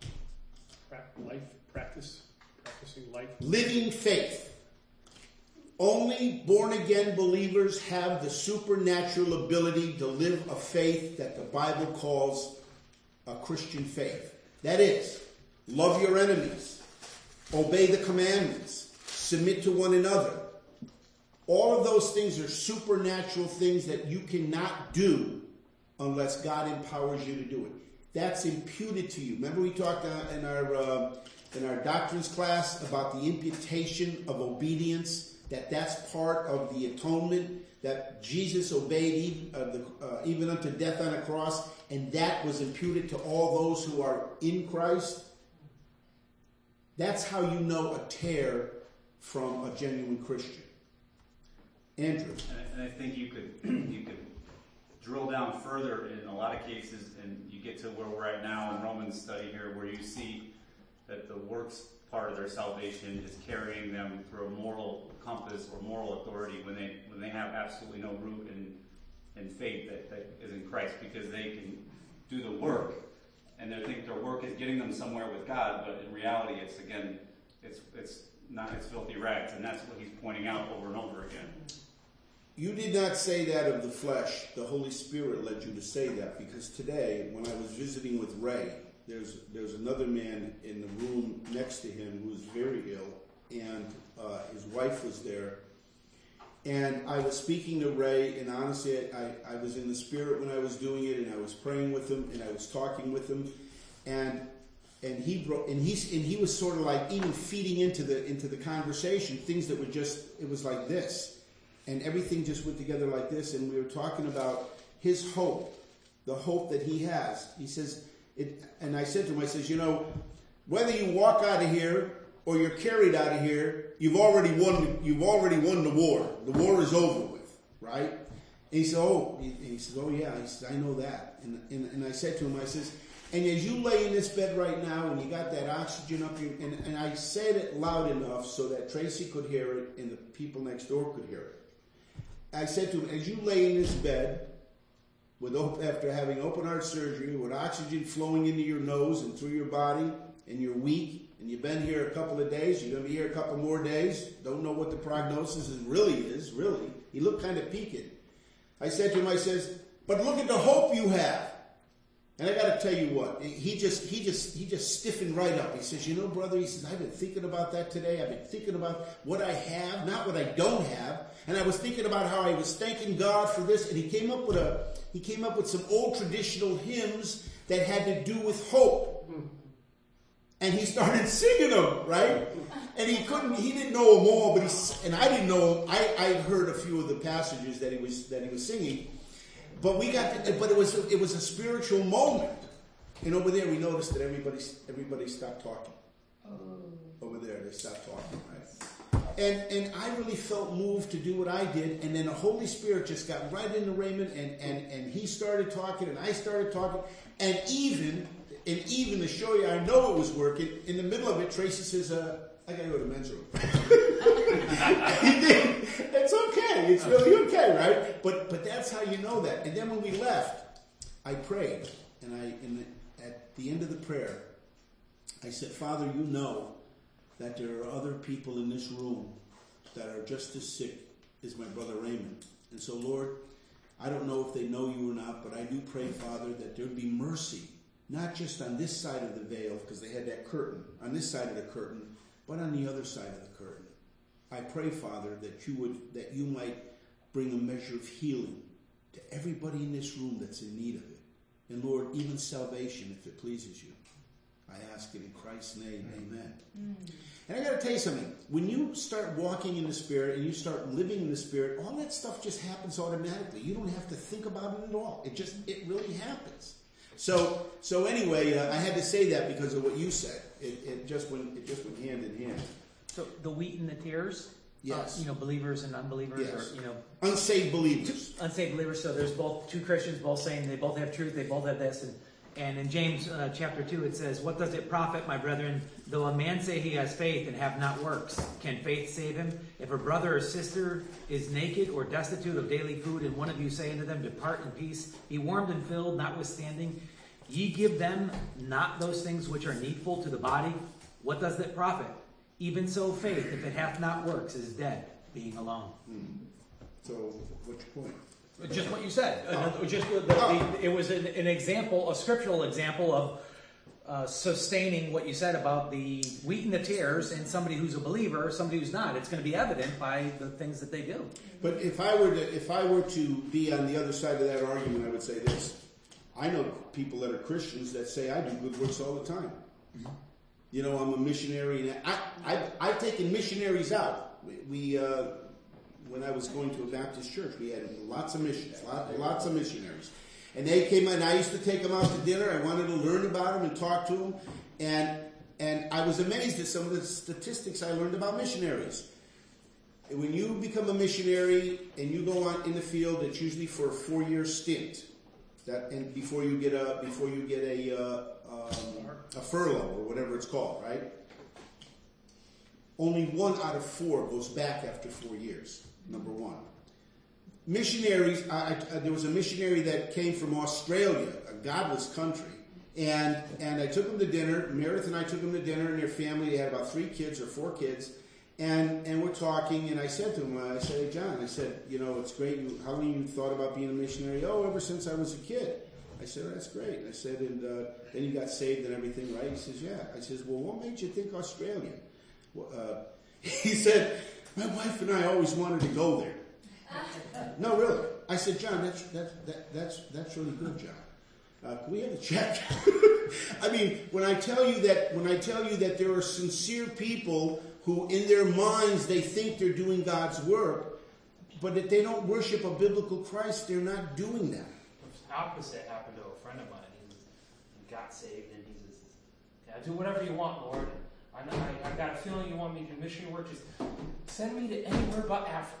Life, practice, practicing life. Living faith. Only born-again believers have the supernatural ability to live a faith that the Bible calls a Christian faith. That is, love your enemies, obey the commandments, submit to one another. All of those things are supernatural things that you cannot do unless God empowers you to do it. that's imputed to you. Remember we talked uh, in our uh, in our doctrines class about the imputation of obedience, that that's part of the atonement, that Jesus obeyed even, uh, the, uh, even unto death on a cross, and that was imputed to all those who are in Christ. That's how you know a tear from a genuine Christian. Andrew. And I think you could you could drill down further in a lot of cases, and you get to where we're at now in Romans study here, where you see that the works part of their salvation is carrying them through a moral compass or moral authority when they when they have absolutely no root in in faith that, that is in Christ, because they can do the work and they think their work is getting them somewhere with God, but in reality it's again it's it's not it's filthy rags, and that's what he's pointing out over and over again. You did not say that of the flesh. The Holy Spirit led you to say that, because today, when I was visiting with Ray, there's there's another man in the room next to him who was very ill, and uh, his wife was there. And I was speaking to Ray, and honestly, I, I was in the Spirit when I was doing it, and I was praying with him, and I was talking with him, and and he brought, and he's and he was sort of like even feeding into the into the conversation things that were just, it was like this. And everything just went together like this, and we were talking about his hope, the hope that he has. He says, it, and I said to him, I says, you know, whether you walk out of here or you're carried out of here, you've already won. You've already won the war. The war is over with, right? And he said, oh, he, he says, oh yeah, he says, I know that. And, and and I said to him, I says, and as you lay in this bed right now, and you got that oxygen up your, and, and I said it loud enough so that Tracy could hear it and the people next door could hear it. I said to him, as you lay in this bed, with after having open heart surgery, with oxygen flowing into your nose and through your body, and you're weak, and you've been here a couple of days, you're going to be here a couple more days, don't know what the prognosis is, really is, really. He looked kind of peaked. I said to him, I says, but look at the hope you have. And I got to tell you what, he just he just he just stiffened right up. He says, you know, brother, he says, I've been thinking about that today. I've been thinking about what I have, not what I don't have. And I was thinking about how I was thanking God for this. And he came up with a he came up with some old traditional hymns that had to do with hope. And he started singing them, right? And he couldn't, he didn't know them all, but he, and I didn't know them. I, I heard a few of the passages that he was that he was singing. But we got, to, but it was it was a spiritual moment, and over there we noticed that everybody everybody stopped talking. Oh. Over there they stopped talking, right? And and I really felt moved to do what I did, and then the Holy Spirit just got right into Raymond, and and and he started talking, and I started talking, and even and even to show you I know it was working. In the middle of it, Tracy says, uh, "I gotta go to the men's room." He did. It's okay. It's really okay, right? But but that's how you know that. And then when we left, I prayed, and I in the, at the end of the prayer, I said, Father, you know that there are other people in this room that are just as sick as my brother Raymond. And so, Lord, I don't know if they know you or not, but I do pray, Father, that there would be mercy, not just on this side of the veil, because they had that curtain, on this side of the curtain, but on the other side of the curtain. I pray, Father, that you would, that you might bring a measure of healing to everybody in this room that's in need of it. And Lord, even salvation, if it pleases you. I ask it in Christ's name, amen. Mm. And I got to tell you something. When you start walking in the Spirit and you start living in the Spirit, all that stuff just happens automatically. You don't have to think about it at all. It just, it really happens. So, so anyway, uh, I had to say that because of what you said. It, it just went, it just went hand in hand. So the wheat and the tares, yes, uh, you know, believers and unbelievers, yes, or you know, unsaved believers, two, unsaved believers. So there's both two Christians, both saying they both have truth, they both have this, and and in James uh, chapter two it says, "What does it profit, my brethren, though a man say he has faith and have not works? Can faith save him? If a brother or sister is naked or destitute of daily food, and one of you say unto them, Depart in peace, be warmed and filled, notwithstanding, ye give them not those things which are needful to the body, what does it profit? Even so, faith, if it hath not works, is dead, being alone." Hmm. So, which point? Just what you said. Oh. Just the, the, oh. the, it was an, an example, a scriptural example of uh, sustaining what you said about the wheat and the tares, and somebody who's a believer, somebody who's not. It's going to be evident by the things that they do. But if I were to, if I were to be on the other side of that argument, I would say this: I know people that are Christians that say I do good works all the time. You know, I'm a missionary. And I, I, I've taken missionaries out. We, we uh, when I was going to a Baptist church, we had lots of missions, lots, lots of missionaries. And they came in, and I used to take them out to dinner. I wanted to learn about them and talk to them. And, and I was amazed at some of the statistics I learned about missionaries. When you become a missionary and you go on in the field, it's usually for a four-year stint. That and before you get a before you get a uh, um, a furlough or whatever it's called, right? Only one out of four goes back after four years. Number one. Missionaries. I, I, there was a missionary that came from Australia, a godless country, and and I took him to dinner. Meredith and I took him to dinner, and their family. They had about three kids or four kids. And and we're talking, and I said to him, I said, hey, John, I said, you know, it's great. You, how long you thought about being a missionary? Oh, ever since I was a kid. I said, oh, that's great. I said, and uh, then you got saved and everything, right? He says, yeah. I says, well, what made you think Australia? Well, uh, he said, my wife and I always wanted to go there. No, really. I said, John, that's that, that that's that's really good, John. Uh, can we have a check? I mean, when I tell you that, when I tell you that there are sincere people who in their minds they think they're doing God's work, but if they don't worship a biblical Christ, they're not doing that. The opposite happened to a friend of mine. He, was, he got saved and he says, yeah, do whatever you want, Lord. I, know, I, I got a feeling you want me to do missionary work. Just send me to anywhere but Africa.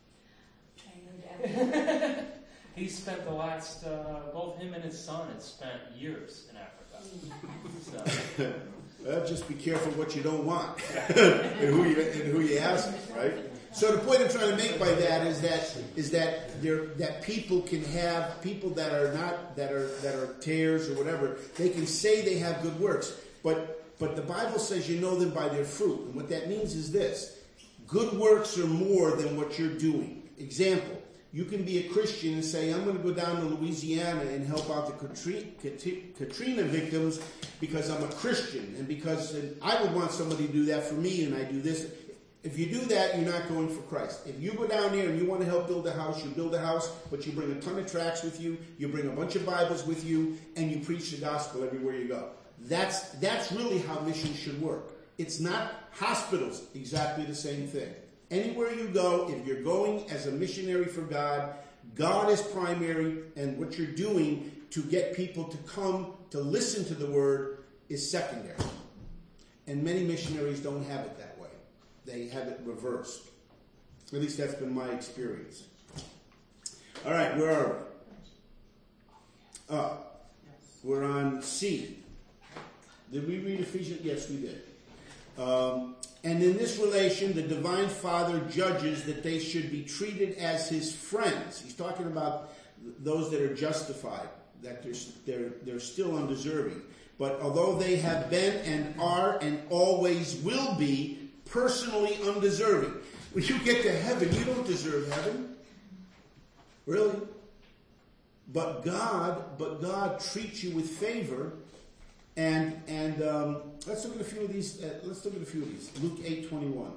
He spent the last, uh, both him and his son had spent years in Africa. So. Well, just be careful what you don't want and who you and who you ask, right? So the point I'm trying to make by that is that is that there that people can have people that are not that are that are tares or whatever. They can say they have good works, but but the Bible says you know them by their fruit, and what that means is this: good works are more than what you're doing. Example. You can be a Christian and say, I'm going to go down to Louisiana and help out the Katrina victims because I'm a Christian and because I would want somebody to do that for me and I do this. If you do that, you're not going for Christ. If you go down there and you want to help build a house, you build a house, but you bring a ton of tracts with you, you bring a bunch of Bibles with you, and you preach the gospel everywhere you go. That's, that's really how missions should work. It's not hospitals, exactly the same thing. Anywhere you go, if you're going as a missionary for God, God is primary, and what you're doing to get people to come to listen to the word is secondary. And many missionaries don't have it that way. They have it reversed. At least that's been my experience. All right, where are we? Uh, we're on C. Did we read Ephesians? Yes, we did. Um, and in this relation, the Divine Father judges that they should be treated as His friends. He's talking about those that are justified, that they're, they're, they're still undeserving. But although they have been and are and always will be personally undeserving. When you get to heaven, you don't deserve heaven. Really? But God, but God treats you with favor. And and um, let's look at a few of these. Uh, let's look at a few of these. Luke eight twenty-one.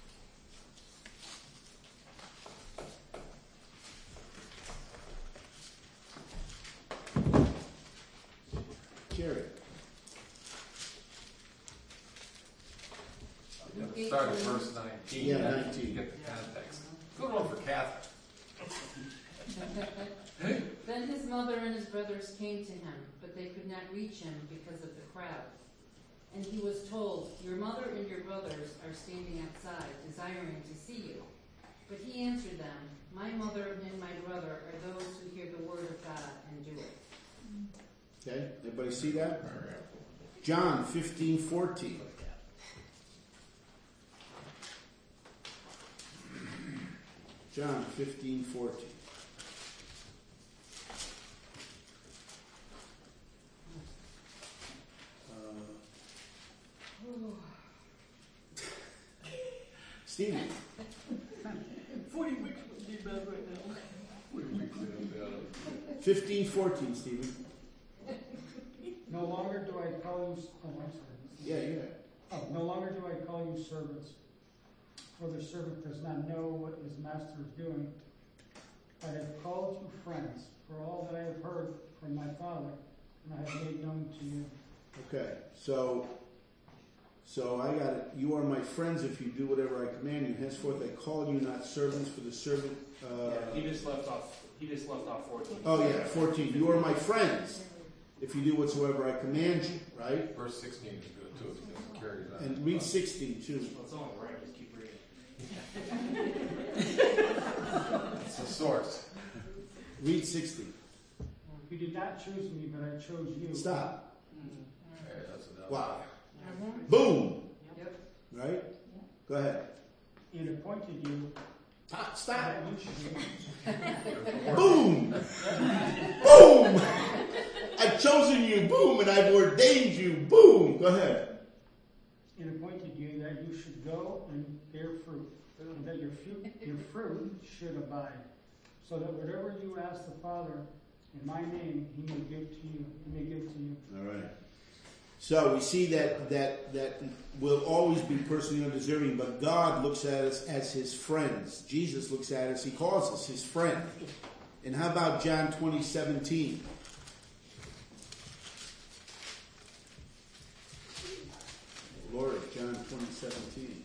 Jerry. Start at verse nineteen. Yeah, nineteen. Get the context. Good one for Catholic. Then his mother and his brothers came to him, but they could not reach him because of the crowd. And he was told, your mother and your brothers are standing outside, desiring to see you. But he answered them, my mother and my brother are those who hear the word of God and do it. Okay, everybody see that? John fifteen fourteen. John fifteen fourteen. Stevie. Forty weeks would be bad right now. Fifteen fourteen, Stevie. No longer do I call you. Oh, I'm sorry. Yeah, yeah. Oh, no longer do I call you servants, for the servant does not know what his master is doing, I have called you friends, for all that I have heard from my Father, and I have made known to you. Okay, so so I got it. You are my friends if you do whatever I command you. Henceforth I call you not servants, for the servant. Uh, yeah, he just left off. He just left off fourteen. Oh yeah, fourteen. You are my friends if you do whatsoever I command you. Right. Verse sixteen is good too. Because it carries on. And read sixteen too. Well, it's only right. Just keep reading. It's a source. Read sixteen. You did not choose me, but I chose you. Stop. Hey, that's enough. Wow. Mhm. Boom. Yep. Right? Yeah. Go ahead. And appointed you Stop. Stop. that you should be Boom. Boom. I've chosen you. Boom. And I've ordained you. Boom. Go ahead. and appointed you that you should go and bear fruit, and that your fruit, your fruit should abide, so that whatever you ask the Father in my name, He may give to you. He may give to you. All right. So we see that that that will always be personally undeserving, but God looks at us as His friends. Jesus looks at us; He calls us His friend. And how about John twenty seventeen? Lord, John twenty seventeen.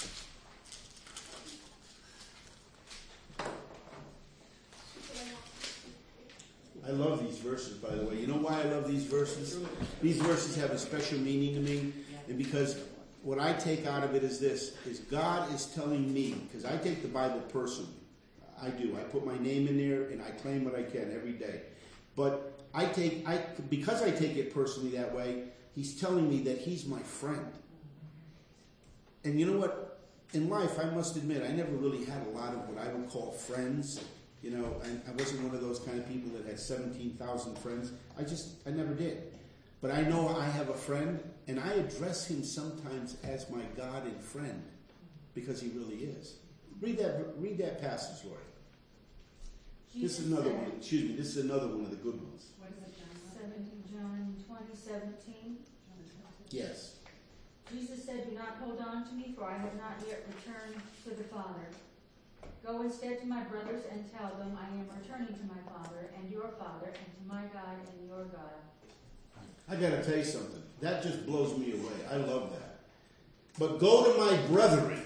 I love these verses, by the way. You know why I love these verses? These verses have a special meaning to me, and because what I take out of it is this, is God is telling me, because I take the Bible personally. I do. I put my name in there, and I claim what I can every day. But I take, I because I take it personally that way, He's telling me that He's my friend. And you know what? In life, I must admit, I never really had a lot of what I would call friends. You know, I, I wasn't one of those kind of people that had seventeen thousand friends. I just, I never did. But I know I have a friend, and I address him sometimes as my God and friend, because he really is. Read that, read that passage, Lori. This is another one. Excuse me. This is another one of the good ones. What is it, John? Seventeen John twenty seventeen. Yes. Jesus said, "Do not hold on to me, for I have not yet returned to the Father. Go instead to my brothers and tell them I am returning to my Father and your Father, and to my God and your God." I got to tell you something. That just blows me away. I love that. But go to my brethren.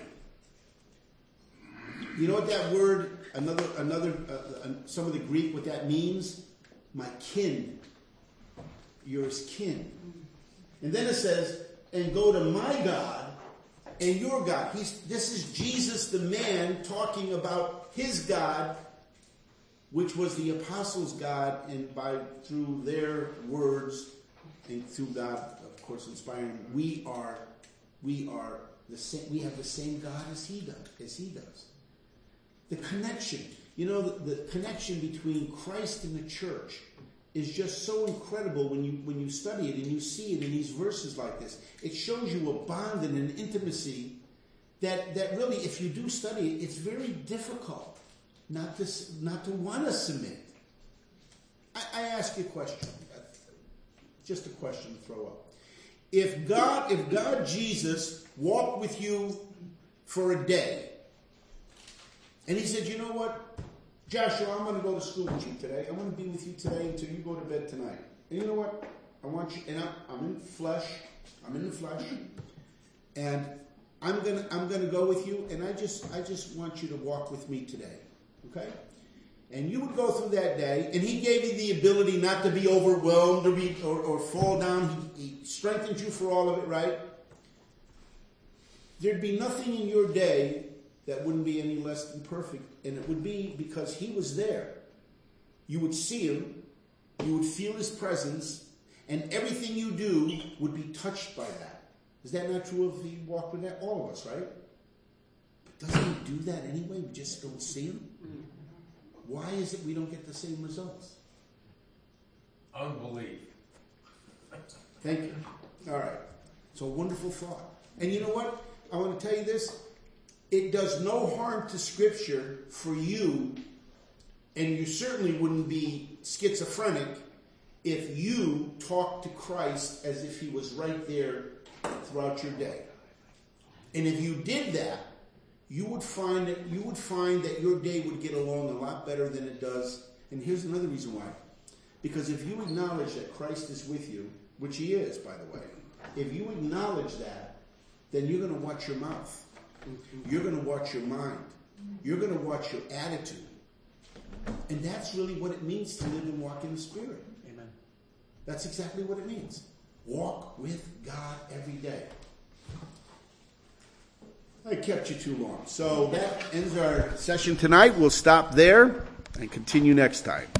You know what that word, another, another, uh, uh, some of the Greek, what that means? My kin. You're his kin. And then it says, and go to my God and your God. He's, this is Jesus, the man, talking about his God, which was the apostles' God, and by through their words and through God, of course, inspiring them, we are, we are the same. We have the same God as he does. As he does. The connection, you know, the, the connection between Christ and the church is just so incredible when you when you study it and you see it in these verses like this. It shows you a bond and an intimacy that, that really, if you do study it, it's very difficult not to not to want to submit. I, I ask you a question, just a question to throw up. If God, if God Jesus walked with you for a day, and he said, "You know what? Joshua, I'm going to go to school with you today. I want to be with you today until you go to bed tonight. And you know what? I want you, and I'm, I'm in flesh. I'm in the flesh, and I'm gonna I'm gonna go with you. And I just I just want you to walk with me today, okay? And you would go through that day, and he gave you the ability not to be overwhelmed or be or, or fall down. He, he strengthened you for all of it, right? There'd be nothing in your day that wouldn't be any less than perfect. And it would be because he was there. You would see him, you would feel his presence, and everything you do would be touched by that. Is that not true of the walk with that? All of us, right? But doesn't he do that anyway? We just don't see him? Why is it we don't get the same results? Unbelief. Thank you. All right. It's a wonderful thought. And you know what? I want to tell you this. It does no harm to Scripture for you, and you certainly wouldn't be schizophrenic if you talked to Christ as if he was right there throughout your day. And if you did that, you would find that you would find that your day would get along a lot better than it does. And here's another reason why. Because if you acknowledge that Christ is with you, which he is, by the way, if you acknowledge that, then you're going to watch your mouth. You're going to watch your mind. You're going to watch your attitude. And that's really what it means to live and walk in the Spirit. Amen. That's exactly what it means. Walk with God every day. I kept you too long. So that ends our session tonight. We'll stop there and continue next time.